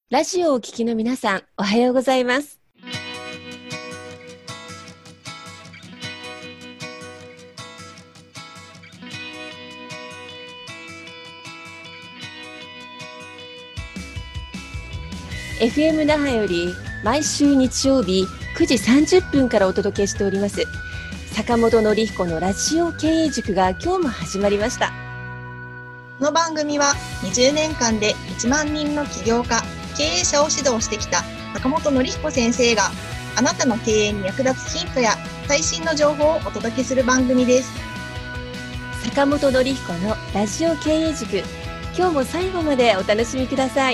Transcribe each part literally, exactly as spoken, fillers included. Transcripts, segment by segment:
ラジオをお聞きの皆さん、おはようございます。エフエム 那覇より毎週日曜日くじさんじゅっぷんからお届けしております坂本典彦のラジオ経営塾が今日も始まりました。 この番組はにじゅうねんかんでいちまんにんの起業家、経営者を指導してきた坂本典彦先生があなたの経営に役立つヒントや最新の情報をお届けする番組です。 坂本典彦のラジオ経営塾、今日も最後までお楽しみください。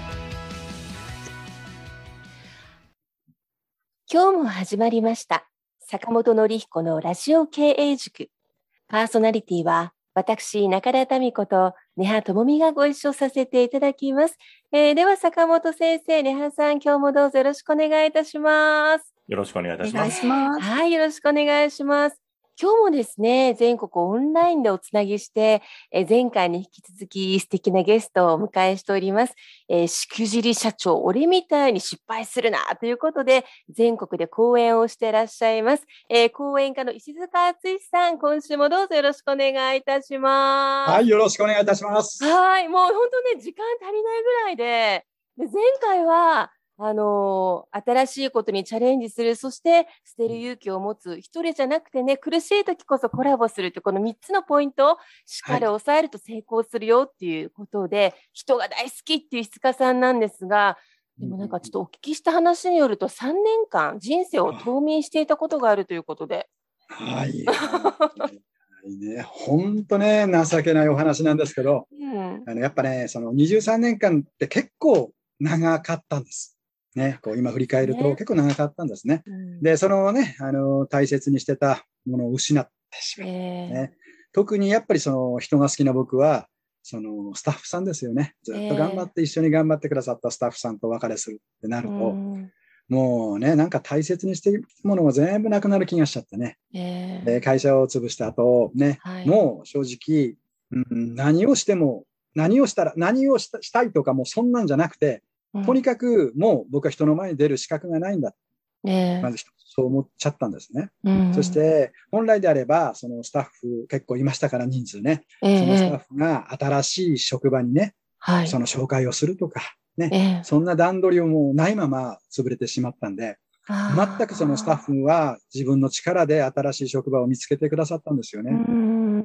今日も始まりました坂本典彦のラジオ経営塾。パーソナリティは私中田民子と根葉智美がご一緒させていただきます。えー、では坂本先生、根葉さん、今日もどうぞよろしくお願いいたします。 よろしくお願いいたします。 お願いします。 はい、よろしくお願いします。今日もですね、全国オンラインでおつなぎして、えー、前回に引き続き素敵なゲストをお迎えしております。えー、しくじり社長、俺みたいに失敗するなということで、全国で講演をしていらっしゃいます。えー、講演家の石塚敦さん、今週もどうぞよろしくお願いいたします。 はい、よろしくお願いいたします。 はい、もう本当ね、時間足りないぐらいで、で前回は、あのー、新しいことにチャレンジする、そして捨てる勇気を持つ、一人じゃなくてね、苦しい時こそコラボするって、このみっつのポイントをしっかり抑えると成功するよっていうことで、はい、人が大好きっていう石塚さんなんですが、でもなんかちょっとお聞きした話によるとさんねんかん人生を冬眠していたことがあるということで。 はい。ね、本当ね、情けないお話なんですけど、うん、あのやっぱね、そのにじゅうさんねんかんって結構長かったんです。ね、こう今振り返ると結構長かったんですね。うん、で、そのね、あの、大切にしてたものを失ってしまう、ね。特にやっぱりその人が好きな僕は、そのスタッフさんですよね。ずっと頑張って一緒に頑張ってくださったスタッフさんとお別れするってなると、うん、もうね、なんか大切にしているものが全部なくなる気がしちゃってね。えー、で会社を潰した後、ね、はい、もう正直、うん、何をしても、何をしたら、何をした、したいとかもうそんなんじゃなくて、うん、とにかくもう僕は人の前に出る資格がないんだ。えー、まずそう思っちゃったんですね。うん、そして本来であれば、そのスタッフ結構いましたから人数ね、えー、そのスタッフが新しい職場にね、はい、その紹介をするとか、ね、えー、そんな段取りをもうないまま潰れてしまったんで、全くそのスタッフは自分の力で新しい職場を見つけてくださったんですよね。うんうん、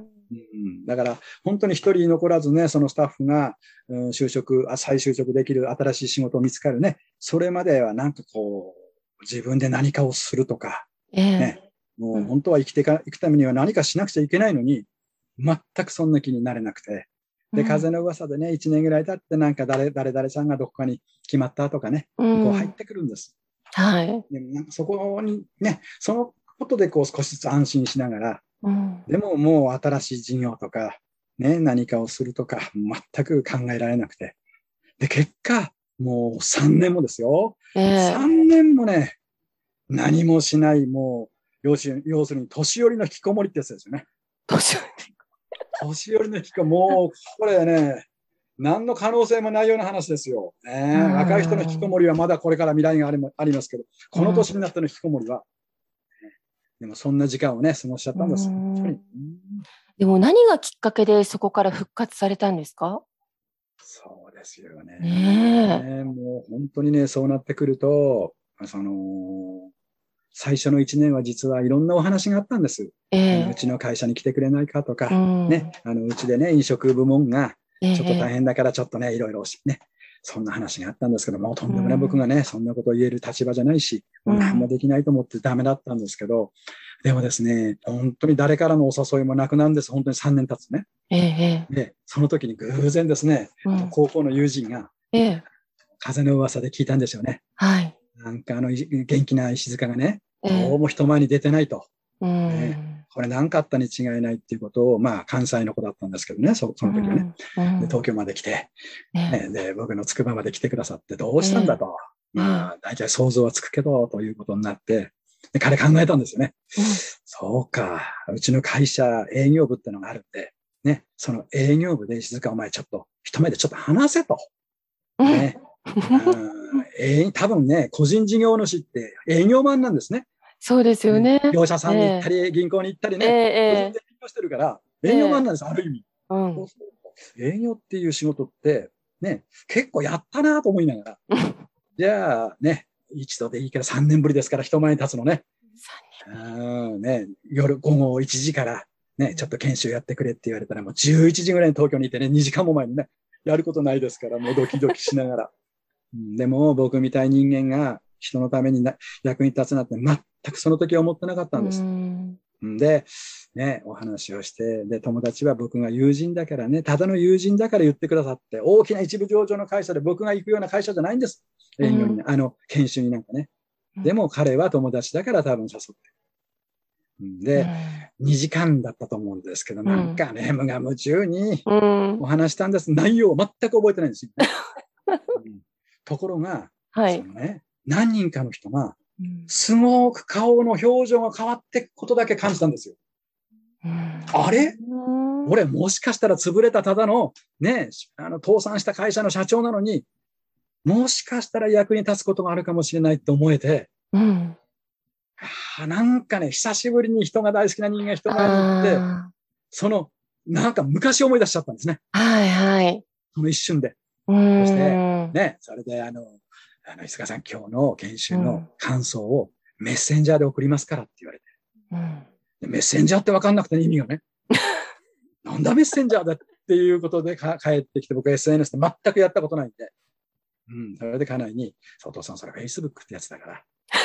だから本当に一人残らずね、そのスタッフが、うん、就職、再就職できる新しい仕事を見つかるね、それまではなんかこう、自分で何かをするとか、えーね、もう本当は生きていくためには何かしなくちゃいけないのに、全くそんな気になれなくて、で、風の噂でね、一年ぐらい経ってなんか誰、誰々さんがどこかに決まったとかね、うん、こう入ってくるんです。はい。でもなんかそこにね、そのことでこう少しずつ安心しながら、うん、でももう新しい事業とか、ね、何かをするとか、全く考えられなくて。で、結果、もうさんねんもですよ。えー、さんねんもね、何もしない、もう、要するに、要するに年寄りの引きこもりってやつですよね。年寄り年寄りの引きこもり、もう、これね、何の可能性もないような話ですよ。ね、若い人の引きこもりはまだこれから未来がありますけど、この年になっての引きこもりは、でもそんな時間をね、過ごしちゃったんです。 でも何がきっかけでそこから復活されたんですか？ そうですよね。ねえ、もう本当にね、そうなってくると、その、最初のいちねんは実はいろんなお話があったんです。えー、うちの会社に来てくれないかとか、ね、あの、うちでね、飲食部門がちょっと大変だからちょっとね、いろいろね、そんな話があったんですけども、とんでもない僕がね、そんなことを言える立場じゃないし、もう何もできないと思ってダメだったんですけど、でもですね、本当に誰からのお誘いもなくなるんです。本当にさんねん経つね。えー、で、その時に偶然ですね、うん、高校の友人が、えー、風の噂で聞いたんですよね。はい。なんかあの、元気な石塚がね、どうも人前に出てないと。えーね、これ何かあったに違いないっていうことを、まあ、関西の子だったんですけどね、そ, その時はね、うんうんで。東京まで来て、ね、で、僕の筑波まで来てくださって、どうしたんだと。えー、まあ、大体想像はつくけど、ということになって、で彼考えたんですよね。うん、そうか。うちの会社営業部ってのがあるんで、ね、その営業部で石塚お前ちょっと、一目でちょっと話せと。ね、 えー、多分ね、個人事業主って営業マンなんですね。 そうですよね。 業者さんに行ったり、えー、銀行に行ったりね、えー、個人で営業してるから、営業マンなんです、えー、ある意味。うん、そうそう営業っていう仕事って、ね、結構やったなと思いながら。じゃあ、ね、一度でいいけどさんねんぶりですから、人前に立つのね。うんね、夜午後いちじから、ね、ちょっと研修やってくれって言われたら、もうじゅういちじぐらいに東京にいてね、にじかんも前にね、やることないですから、もうドキドキしながら。でも、僕みたい人間が人のためにな役に立つなんて全くその時は思ってなかったんです。で、ね、お話をして、で、友達は僕が友人だからね、ただの友人だから言ってくださって、大きな一部上場の会社で僕が行くような会社じゃないんです。営業に、あの、研修になんかね。でも彼は友達だから多分誘って。で、うん、にじかんだったと思うんですけど、なんかね、無我夢中にお話したんです。内容を全く覚えてないんですよ、ねうん。ところが、はい、そのね、何人かの人が、すごく顔の表情が変わっていくことだけ感じたんですよ。うん、あれ俺もしかしたら潰れたただの、ね、あの倒産した会社の社長なのに、もしかしたら役に立つことがあるかもしれないって思えて、うんあなんかね、久しぶりに人が大好きな人間人前に行って、その、なんか昔思い出しちゃったんですね。 はいはい。 その一瞬で。そして、ね、それであの、あの、石川さん今日の研修の感想をメッセンジャーで送りますからって言われて。うん、メッセンジャーって分かんなくて意味がね。なんだメッセンジャーだっていうことでか帰ってきて、僕 エスエヌエス で全くやったことないんで。うん、それで家内に、佐藤さんそれ Facebook ってやつだから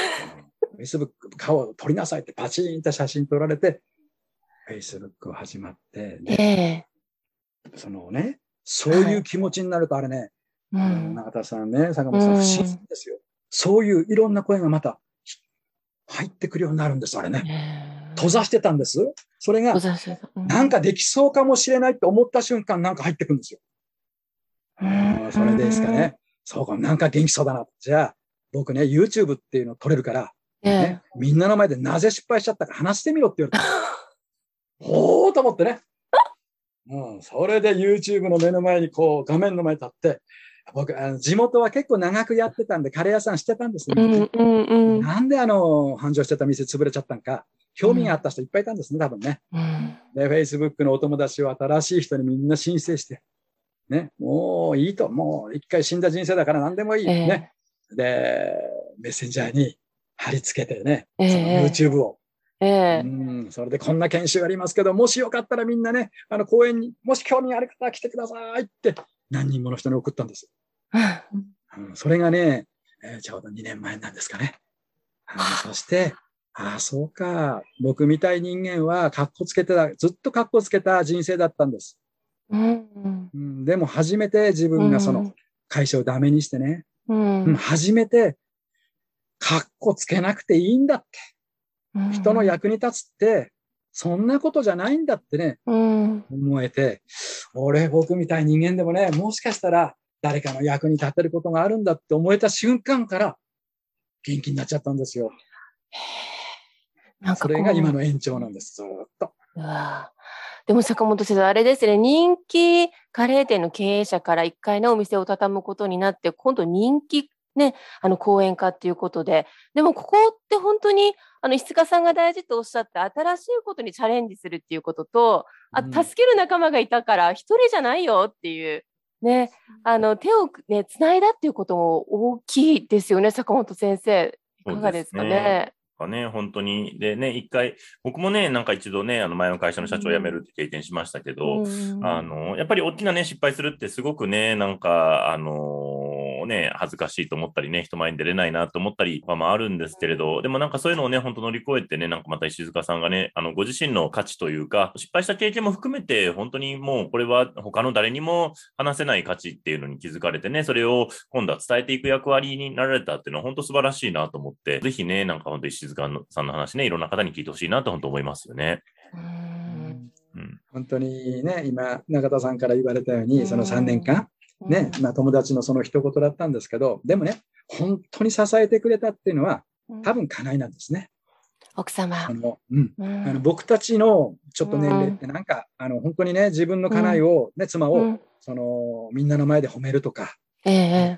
。Facebook 顔を撮りなさいってパチーンと写真撮られて、Facebook 始まって、ねえー、そのね、そういう気持ちになるとあれね、はい、永田さんね、坂本さん、不思議ですよ。そういういろんな声がまた入ってくるようになるんです、あれね。閉ざしてたんです。それが、なんかできそうかもしれないって思った瞬間、なんか入ってくるんですよ。うん、それですかね。そうか、なんか元気そうだな。じゃあ、僕ね、YouTube っていうの撮れるから、ね、みんなの前でなぜ失敗しちゃったか話してみろって言われた。おーと思ってね。うん、それで YouTube の目の前にこう画面の前に立って、僕、あの地元は結構長くやってたんで、カレー屋さんしてたんですね。うんうんうん、なんであの、繁盛してた店潰れちゃったんか、興味があった人いっぱいいたんですね、多分ね。うん、で、Facebook のお友達を新しい人にみんな申請して、ね、もういいと、もう一回死んだ人生だから何でもいい。えー、ね。で、メッセンジャーに貼り付けてね、その YouTube を。えー、うん、それでこんな研修ありますけど、もしよかったらみんなね、あの公園に、もし興味ある方は来てくださいって何人もの人に送ったんです。うん、それがね、えー、ちょうどにねんまえなんですかね。うん、そして、ああ、そうか。僕みたい人間は、カッコつけてた、ずっとカッコつけた人生だったんです。うんうん、でも初めて自分がその会社をダメにしてね、うんうん、初めて、カッコつけなくていいんだって。人の役に立つって、そんなことじゃないんだってね、うん、思えて、俺、僕みたい人間でもね、もしかしたら誰かの役に立てることがあるんだって思えた瞬間から元気になっちゃったんですよ。なんかそれが今の延長なんです、ずっと。 うわでも坂本先生、あれですね、人気カレー店の経営者から一回ね、お店を畳むことになって、今度人気ね、あの講演家っていうことで、でもここって本当に、あの、石塚さんが大事とおっしゃって新しいことにチャレンジするっていうことと、あと助ける仲間がいたから一人じゃないよっていう、ね、あの、手をね、繋いだっていうことも大きいですよね、坂本先生。いかがですかね。 かね、本当に。でね、一回、僕もね、なんか一度ね、あの前の会社の社長を辞めるって経験しましたけど、うん、あの、やっぱり大きなね、失敗するってすごくね、なんか、あのー、ね、恥ずかしいと思ったりね、人前に出れないなと思ったりとかもあるんですけれど、でもなんかそういうのをね、本当乗り越えてね、なんかまた石塚さんがね、あの、ご自身の価値というか、失敗した経験も含めて、本当にもうこれは他の誰にも話せない価値っていうのに気づかれてね、それを今度は伝えていく役割になられたっていうのは本当素晴らしいなと思って、ぜひね、なんか本当石石塚さんの話ね、いろんな方に聞いてほしいなと本当思いますよね。 うんうん、本当にね、今、中田さんから言われたように、そのさんねんかん、ね、まあ友達のその一言だったんですけど、でもね、本当に支えてくれたっていうのは、多分家内なんですね。 奥様。 あの、うん。あの僕たちのちょっと年齢ってなんか、あの、本当にね、自分の家内を、ね、妻を、その、みんなの前で褒めるとか、ええ、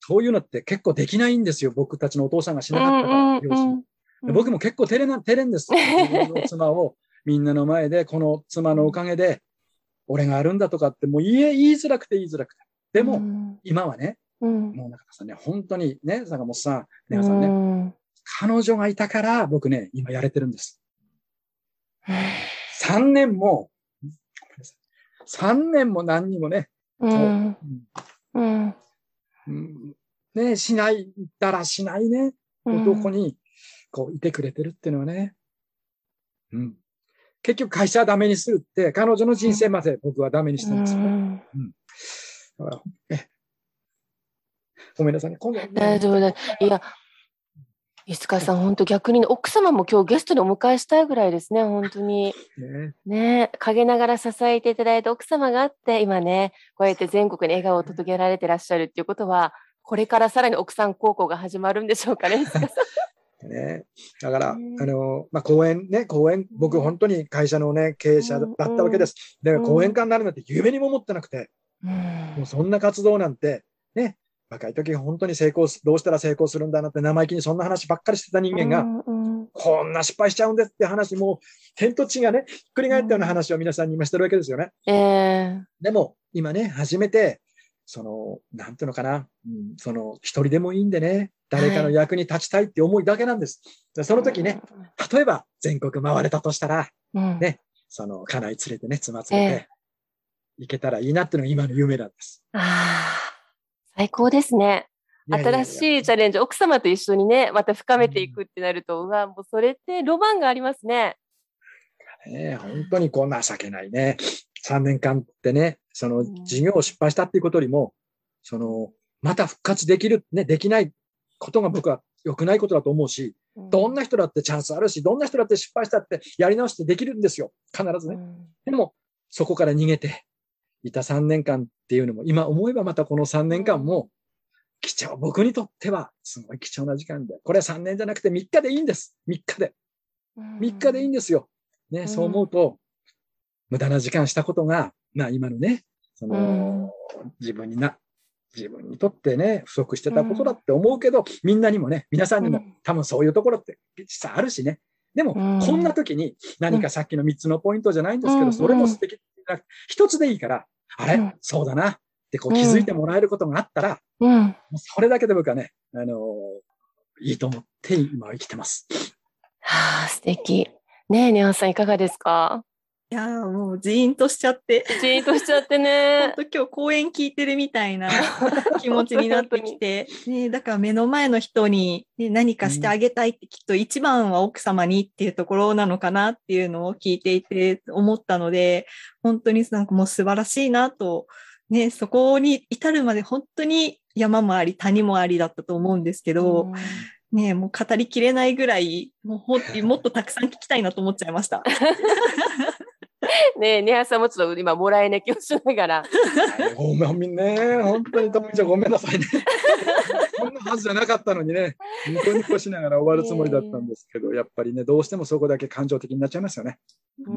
そういうのって結構できないんですよ。僕たちのお父さんがしなかったから、 うんうん両親うん、 僕も結構照れな、照れんです。自分の妻をみんなの前で、この妻のおかげで、俺があるんだとかって、もう言え、言いづらくて言いづらくて。でも、うん、今はね、うん、もう中田さんね、本当にね、坂本さん、皆さんね、うん、彼女がいたから、僕ね、今やれてるんです。さんねんも、さんねんも何にもね、うんうんうん、ね、しないたらしないね、男にこういてくれてるっていうのはね、うん、結局会社はダメにするって、彼女の人生まで僕はダメにしてるんですよね。うんうん、だからえごめんなさいね。今度ね大丈夫だ。いや、石川さん、本当逆に、ね、奥様も今日ゲストにお迎えしたいぐらいですね、本当に。ね, ね陰ながら支えていただいた奥様があって、今ね、こうやって全国に笑顔を届けられてらっしゃるっていうことは、これからさらに奥さん孝行が始まるんでしょうかね、石川さん。 ね、だから、あの、まあ、講演ね、講演、僕本当に会社のね、経営者だったわけです。うんうん、で、講演家になるなんて夢にも思ってなくて、うん、もうそんな活動なんて、ね、若い時本当に成功、どうしたら成功するんだなって生意気にそんな話ばっかりしてた人間が、うんうん、こんな失敗しちゃうんですって話、もう天と地がね、ひっくり返ったような話を皆さんに今してるわけですよね。うんえー、でも、今ね、初めて、その、なんていうのかな、うん、その、一人でもいいんでね、誰かの役に立ちたいって思いだけなんです。はい、その時ね、例えば全国回れたとしたら、うん、ね、その、家内連れてね、妻連れて、行けたらいいなっていうのが今の夢なんです。 ああ、最高ですね。新しいチャレンジ、奥様と一緒にね、また深めていくってなると、うん、うわ、もうそれってロマンがありますね。 ね、本当にこう情けないね。さんねんかんってね、その事業を失敗したっていうことよりも、その、また復活できる、ね、できないことが僕は良くないことだと思うし、どんな人だってチャンスあるし、どんな人だって失敗したってやり直してできるんですよ。必ずね。でも、そこから逃げていたさんねんかんっていうのも、今思えばまたこのさんねんかんも、貴重、僕にとってはすごい貴重な時間で、これはさんねんじゃなくてみっかでいいんです。みっかで。みっかでいいんですよ。ね、そう思うと、無駄な時間したことが、まあ今のね、その、自分にな、自分にとってね、不足してたことだって思うけど、みんなにもね、皆さんにも多分そういうところって実際あるしね。でも、こんな時に何かさっきのみっつのポイントじゃないんですけど、それも素敵な、一つでいいから、あれ、そうだなってこう気づいてもらえることがあったら、それだけで僕はね、あの、いいと思って今は生きてます。 はあ、素敵。ねえ、ネアさんいかがですか？ いやーもうジーンとしちゃって。 ジーンとしちゃってね。 本当今日講演聞いてるみたいな気持ちになってきて。ね、だから目の前の人に、ね、何かしてあげたいってきっと一番は奥様にっていうところなのかなっていうのを聞いていて思ったので、本当になんかもう素晴らしいなと、ね、そこに至るまで本当に山もあり谷もありだったと思うんですけど、ね、もう語りきれないぐらい、もうほもっとたくさん聞きたいなと思っちゃいました。 ねえ、ネハさんもちょっと今、もらい泣きをしながら。 ごめんね、本当にともちゃんごめんなさいね。こんなはずじゃなかったのにね、ニコニコしながら終わるつもりだったんですけど、やっぱりね、どうしてもそこだけ感情的になっちゃいますよね。 うん、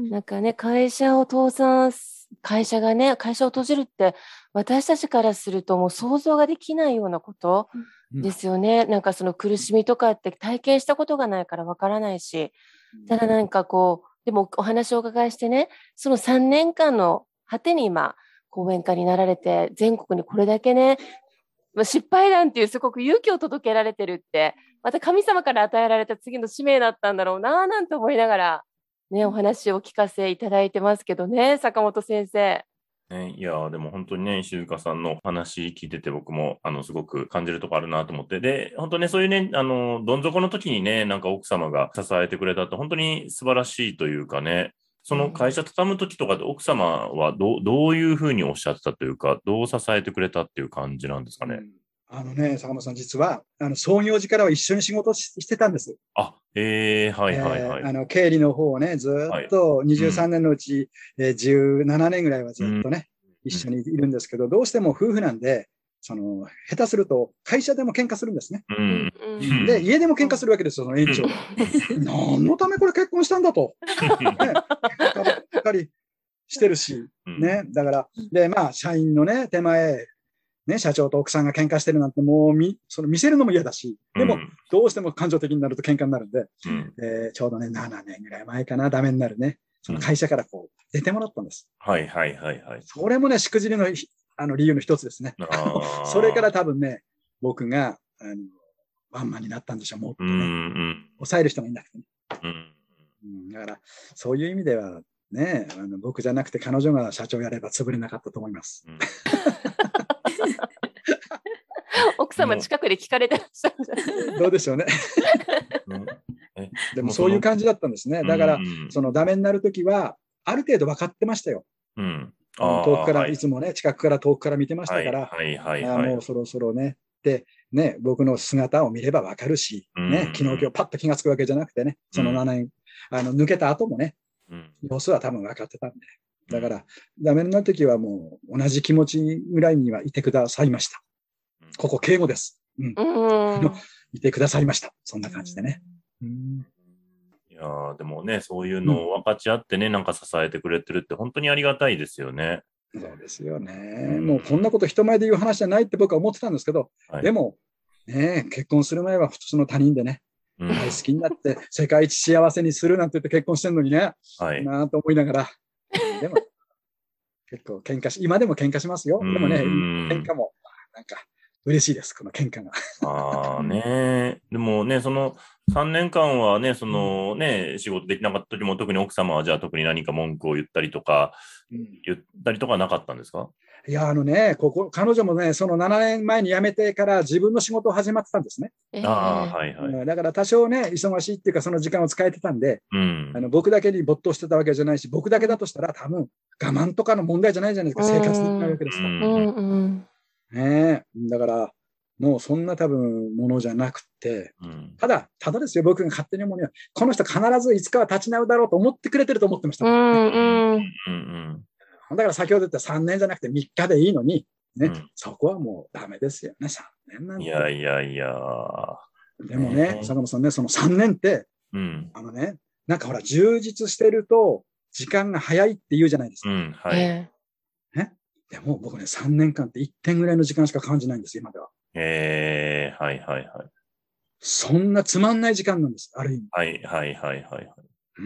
なんかね、会社を倒産、会社がね、会社を閉じるって、私たちからするともう想像ができないようなことですよね。うん、なんかその苦しみとかって体験したことがないからわからないし、ただなんかこう、でもお話をお伺いしてね、そのさんねんかんの果てに今、講演家になられて、全国にこれだけね、失敗談っていうすごく勇気を届けられてるって、また神様から与えられた次の使命だったんだろうな、なんて思いながら、ね、お話をお聞かせいただいてますけどね、坂本先生。 ね、いやでも本当にね、石塚さんの話聞いてて僕もあのすごく感じるとこあるなと思って、で、本当ね、そういうね、あの、どん底の時にね、なんか奥様が支えてくれたって本当に素晴らしいというかね、その会社畳む時とかで奥様はどう、どういうふうにおっしゃってたというか、どう支えてくれたっていう感じなんですかね。うんあのね、坂本さん、実は、あの、創業時からは一緒に仕事ししてたんです。 あ、ええー、はいはいはい。 えー、あの、経理の方をね、ずっとにじゅうさんねんのうち、はいうん、えー、じゅうななねんぐらいはずっとね、うん、一緒にいるんですけど、どうしても夫婦なんで、その、下手すると、会社でも喧嘩するんですね。うん、で、家でも喧嘩するわけですよ、その園長。何のためこれ結婚したんだと。ね、喧嘩ばっかりしてるし、ね。だから、で、まあ、社員のね、手前、 ね、社長と奥さんが喧嘩してるなんてもう見、その見せるのも嫌だし、でも、どうしても感情的になると喧嘩になるんで、うん、えー、ちょうどね、ななねんぐらい前かな、ダメになるね、その会社からこう、出てもらったんです。 うん、はいはいはいはい。 それもね、しくじりの、あの、理由の一つですね。それから多分ね、僕が、あの、ワンマンになったんでしょう、もっとね。うんうん、抑える人がいなくてね。うんうん、だから、そういう意味では、ね、あの僕じゃなくて彼女が社長やれば潰れなかったと思います。うん、 奥様近くで聞かれてらっしゃるんじゃない？ どうでしょうね。でもそういう感じだったんですね。だから、そのダメになるときは、ある程度分かってましたよ。うん、遠くから、はい、いつもね、近くから遠くから見てましたから、もうそろそろね、で、ね、僕の姿を見れば分かるし、ね、昨日今日パッと気がつくわけじゃなくてね、そのななねん、あの、抜けた後もね、うん、様子は多分分かってたんで。だから、ダメになるときはもう同じ気持ちぐらいにはいてくださいました。ここ敬語です。うん。うんいてくださいました。そんな感じでね。うん、 いやーでもね、そういうのを分かち合ってね、うん、なんか支えてくれてるって本当にありがたいですよね。 そうですよね。うん、もうこんなこと人前で言う話じゃないって僕は思ってたんですけど、はい、でも、ね、結婚する前は普通の他人でね、大好きになって世界一幸せにするなんて言って結婚してるのにね、はい、なぁと思いながら、でも結構喧嘩し、今でも喧嘩しますよ。でもね、喧嘩もなんか嬉しいです、この喧嘩が。 ああね、でもね、そのさんねんかんはね、そのね、仕事できなかった時も特に奥様はじゃあ特に何か文句を言ったりとか、うん、言ったりとかはなかったんですか？ いや、あのね、ここ、彼女もね、そのななねんまえに辞めてから自分の仕事を始まってたんですね。 ああ、はいはい。 だから多少ね、忙しいっていうか、その時間を使えてたんで、うん、あの僕だけに没頭してたわけじゃないし、僕だけだとしたら多分、我慢とかの問題じゃないじゃないですか、生活できないわけですから。うんうん、ねえ、だから、もうそんな多分ものじゃなくて、うん、ただ、ただですよ、僕が勝手に思うには、この人必ずいつかは立ち直るだろうと思ってくれてると思ってました、ね。うんうんうんだから先ほど言ったさんねんじゃなくてみっかでいいのに、ね、うん、そこはもうダメですよね、さんねんなんて。 いやいやいや。 でもね、坂本さんね、そのさんねんって、うん、あのね、なんかほら、充実してると時間が早いって言うじゃないですか。うん、はい。ね。でも僕ね、さんねんかんっていってんぐらいの時間しか感じないんです、今では。 へえー、はいはいはい。 そんなつまんない時間なんです、ある意味。 はいはいはいはい。 うん、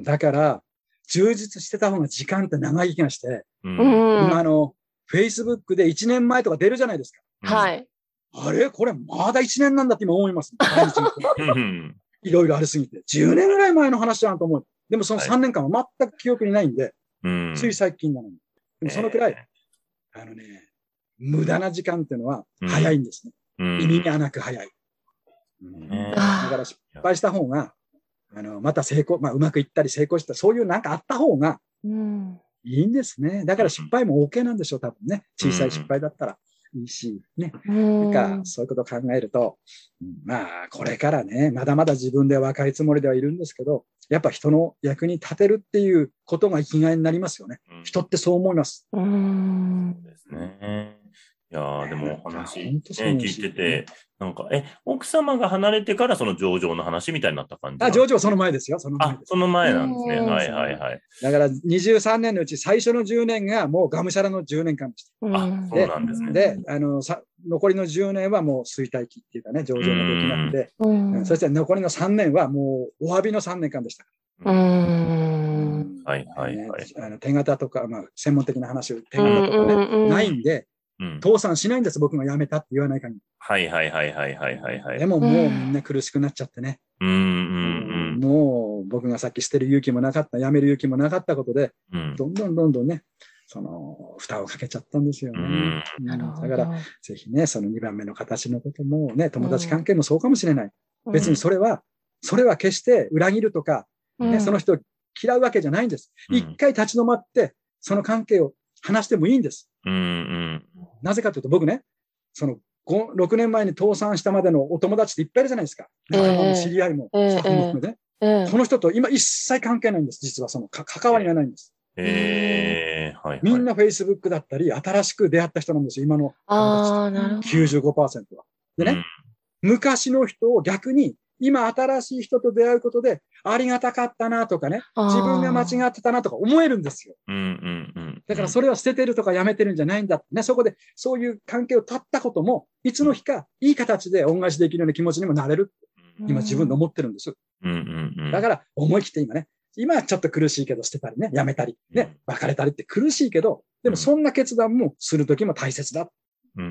だから、充実してた方が時間って長い気がして、うん、今あの、Facebook でいちねんまえとか出るじゃないですか。 はい。 あれこれまだいちねんなんだって今思います。いろいろありすぎて。じゅうねんぐらい前の話じゃんと思う。でもそのさんねんかんは全く記憶にないんで、はい、つい最近なのに。でもそのくらい、えー、あのね、無駄な時間っていうのは早いんですね。うん、意味がなく早い。うん、だから失敗した方が、あの、また成功、まあ、うまくいったり成功した、そういうなんかあった方がいいんですね。だから失敗も OK なんでしょう、多分ね。小さい失敗だったらいいし、ね。なんか、そういうことを考えると、まあ、これからね、まだまだ自分では若いつもりではいるんですけど、やっぱ人の役に立てるっていうことが生きがいになりますよね。人ってそう思います。 うんですね。いやー、でもお話、ね、聞いてて、なんか、え、奥様が離れてからその上場の話みたいになった感じ？ あ、上場はその前ですよ。その前です。 あ、その前なんですね。はいはいはい。 だからにじゅうさんねんのうち最初のじゅうねんがもうがむしゃらのじゅうねんかんでした。 あ、そうなんですね。 で、あの、さ、残りのじゅうねんはもう衰退期っていうかね、上場ができなくて、うん、そして残りのさんねんはもうお詫びのさんねんかんでした。うん。はいはいはい。あの手形とか、まあ、専門的な話を、手形とかね、ないんで、うん、倒産しないんです、僕が辞めたって言わない限り。 はいはいはいはいはいはい、はい。 でももうみんな苦しくなっちゃってね。うんうんうん、もう僕がさっき捨てる勇気もなかった、辞める勇気もなかったことで、うん、どんどんどんどんね、その、蓋をかけちゃったんですよね。うんうん、だから、ぜひね、そのにばんめの形のこともね、友達関係もそうかもしれない。うん、別にそれは、それは決して裏切るとか、ね、うん、その人を嫌うわけじゃないんです。うん、一回立ち止まって、その関係を話してもいいんです。うんうん、なぜかというと僕ね、そのろくねんまえに倒産したまでのお友達っていっぱいいるじゃないですか。えー、知り合いも、スタッフも含めて、えー、この人と今一切関係ないんです。実はそのか関わりがないんです。えーはいはい、みんな Facebook だったり、新しく出会った人なんですよ、今の友達って。きゅうじゅうごパーセント は。でね、うん、昔の人を逆に今新しい人と出会うことで、ありがたかったなとかね、自分が間違ってたなとか思えるんですよ。 うんうんうん、 だからそれは捨ててるとかやめてるんじゃないんだってね、そこでそういう関係を断ったことも、いつの日かいい形で恩返しできるような気持ちにもなれる。今自分で思ってるんです。 うんうんうん、 だから思い切って今ね、今はちょっと苦しいけど捨てたりね、やめたり、ね、別れたりって苦しいけど、でもそんな決断もするときも大切だ。うん、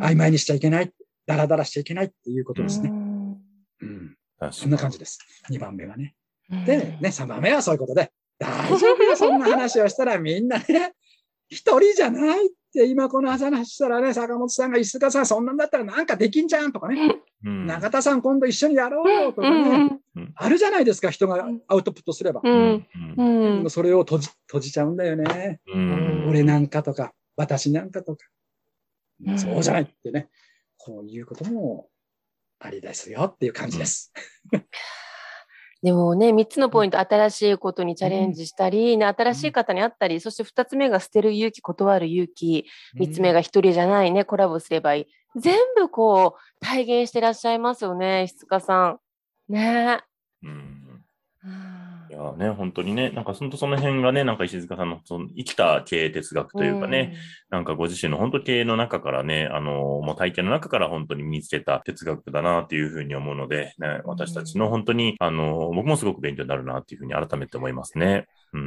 曖昧にしちゃいけない。ダラダラしちゃいけないっていうことですね。うん、そんな感じです。にばんめはね。で、ね、さんばんめはそういうことで、大丈夫よ、そんな話をしたらみんなね、一人じゃないって今この話したらね、坂本さんが石塚さんそんなんだったらなんかできんじゃんとかね、うん、中田さん今度一緒にやろうよとかね、うん、あるじゃないですか、人がアウトプットすれば。うんうん、それを閉じ、閉じちゃうんだよね。うん、俺なんかとか、私なんかとか、うん、そうじゃないってね、こういうこともありですよっていう感じです。うんでもね、みっつのポイント、新しいことにチャレンジしたり、ね、新しい方に会ったり、そしてふたつめが捨てる勇気、断る勇気、みっつめが一人じゃないね、コラボすればいい。全部こう、体現してらっしゃいますよね、石塚さん。ね。うんいやね、本当にね、なんかそのその辺がね、なんか石塚さんのその生きた経営哲学というかね、うん、なんかご自身の本当経営の中からね、あの、もう体験の中から本当に身につけた哲学だなっていうふうに思うので、ね、私たちの本当に、あの、僕もすごく勉強になるなっていうふうに改めて思いますね。うん。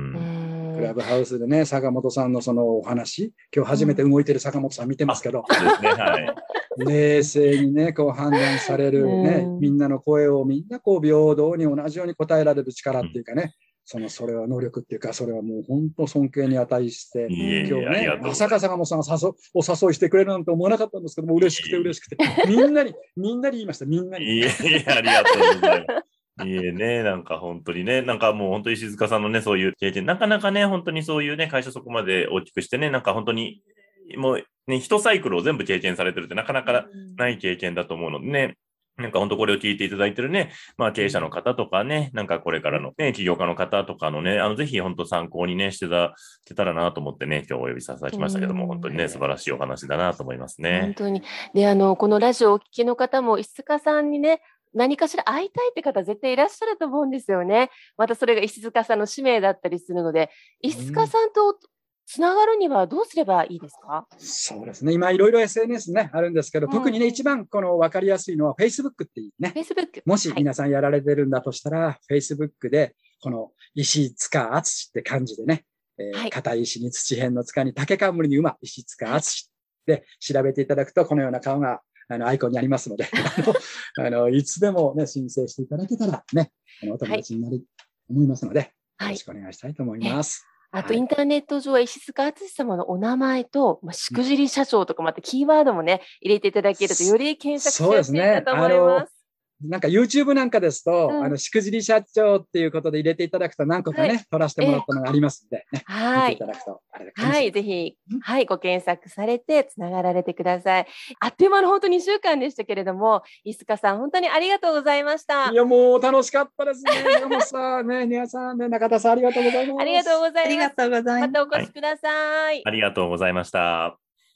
クラブハウスでね、坂本さんのそのお話、今日初めて動いてる坂本さん見てますけど、 そうですね、はい。 冷静にね、こう判断されるね、みんなの声をみんなこう平等に同じように答えられる力っていうかね、うん、その、それは能力っていうか、それはもう本当尊敬に値して、今日ね、まさか坂本さんが誘お誘いしてくれるなんて思わなかったんですけども、嬉しくて嬉しくて、みんなに、みんなに言いました、みんなに。 いえいえ、ありがとうございます。いえね、なんか本当にね、なんかもう本当に石塚さんのね、そういう経験、なかなかね、本当にそういうね、会社そこまで大きくしてね、なんか本当に、もうね、一サイクルを全部経験されてるってなかなかない経験だと思うのでね、なんか本当これを聞いていただいてるね、まあ経営者の方とかね、なんかこれからのね、起業家の方とかのね、あのぜひ本当参考にね、してた、してたらなと思ってね、今日お呼びさせていただきましたけども、本当にね、素晴らしいお話だなと思いますね。 本当に。で、あの、このラジオをお聞きの方も、石塚さんにね、何かしら会いたいって方絶対いらっしゃると思うんですよね。またそれが石塚さんの使命だったりするので、石塚さんとつながるにはどうすればいいですか？ そうですね。今いろいろ エスエヌエス ね、あるんですけど、うん、特にね、一番この分かりやすいのは Facebook っていうね。 Facebook。 もし皆さんやられてるんだとしたら、はい、Facebook で、この石塚敦って漢字でね、えーはい、硬い石に土辺の塚に竹冠に馬、石塚敦で調べていただくと、このような顔があのアイコンにありますので、あの、あのいつでもね、申請していただけたらね、あのお友達になると思いますので、よろしくお願いしたいと思います。 はい、あと、インターネット上は石塚敦様のお名前と、まあ、しくじり社長とかまたキーワードもね、入れていただけるとより検索しやすいかと思います。 なんか YouTube なんかですと、うん、あの、しくじり社長っていうことで入れていただくと何個かね、はい、撮らせてもらったのがありますんで、ね、 はい。 見ていただくとあれだはい、ぜひ、はい、ご検索されてつながられてください。あっという間の本当ににしゅうかんでしたけれども、石塚さん、本当にありがとうございました。 いや、もう楽しかったですね。もうさ、ね、皆さんね、中田さん、ありがとうございます。 ありがとうございます。 ありがとうございます。 またお越しください。はい、 ありがとうございました。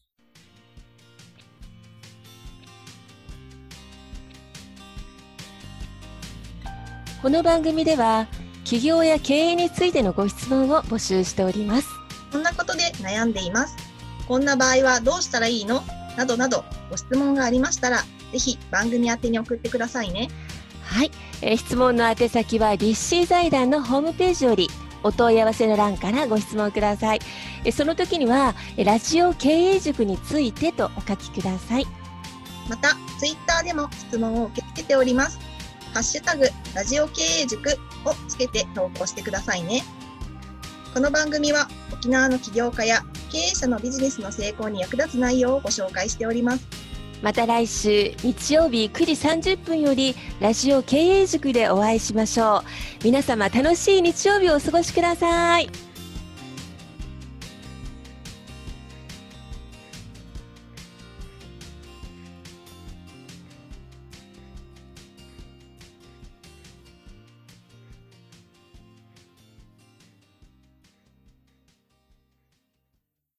この番組では起業や経営についてのご質問を募集しております。 こんなことで悩んでいます。こんな場合はどうしたらいいの？などなどご質問がありましたら、ぜひ番組宛てに送ってくださいね。 はい、えー、質問の宛先は立志財団のホームページよりお問い合わせの欄からご質問ください。えー、その時にはラジオ経営塾についてとお書きください。 またツイッターでも質問を受け付けております。ハッシュタグラジオ経営塾をつけて投稿してくださいね。この番組は沖縄の起業家や経営者のビジネスの成功に役立つ内容をご紹介しております。 また来週日曜日くじさんじゅっぷんよりラジオ経営塾でお会いしましょう。皆様楽しい日曜日をお過ごしください。